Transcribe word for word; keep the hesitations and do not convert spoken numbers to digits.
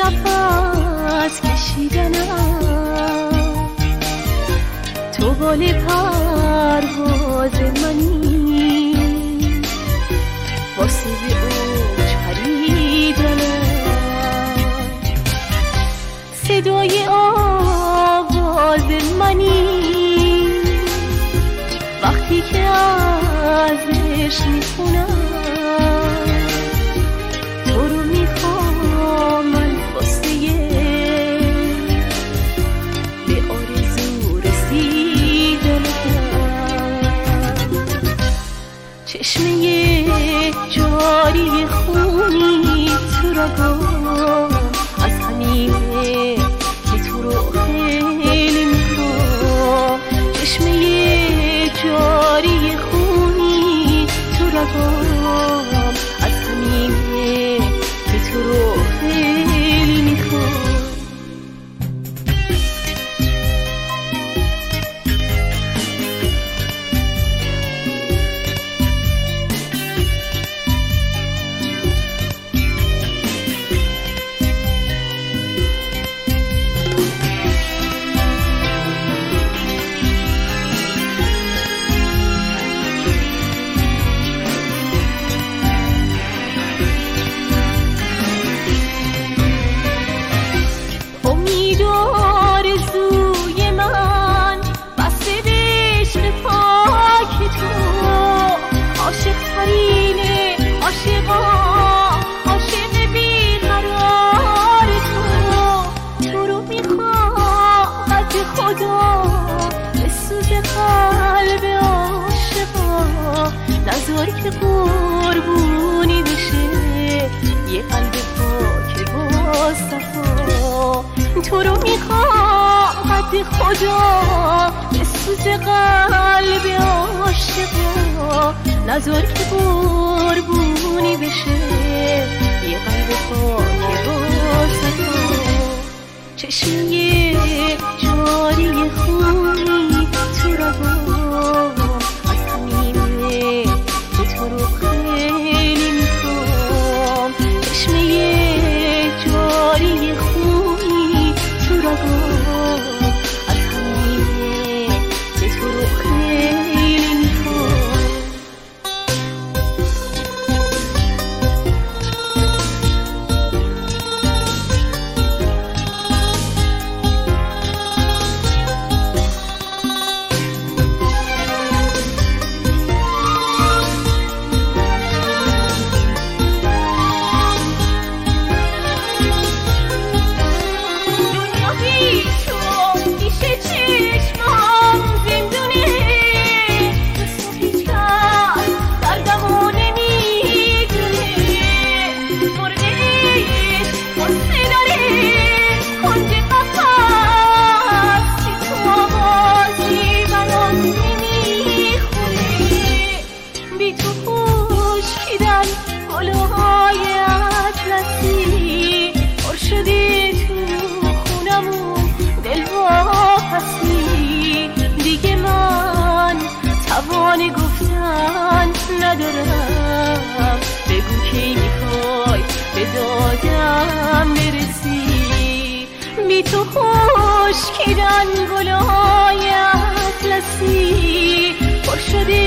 نفس کشیدنم، تو بال پرواز منی، واسه به اوج پریدنم، صدای آواز منی، وقتی که ازش میخونم تو رو میخوام من واسه به آرزو رسیدنم، چشمه جاری خونی تو رگام، از همینه که تو رو خیلی میخوام، چشمه جاری خونی تو رگام، از همینه که تو رو خیلی میخوام. نذار که قربونی بشه یه قلب پاک با صفا، تو رو میخوام قد خدا بسوز قلب عاشقا، نذار که قربونی بشه یه قلب پاک با صفا، چشمی جاری خونی تو رگام، از همینه تو رو خیلی میخوام، چشمه جاری خونی تو رگام، از همینه تو رو خیلی میخوام. توان گفتن ندارم، بگو کی میخوای به دادم برسی، بی تو خشکیدن گلهای اطلسی پر شده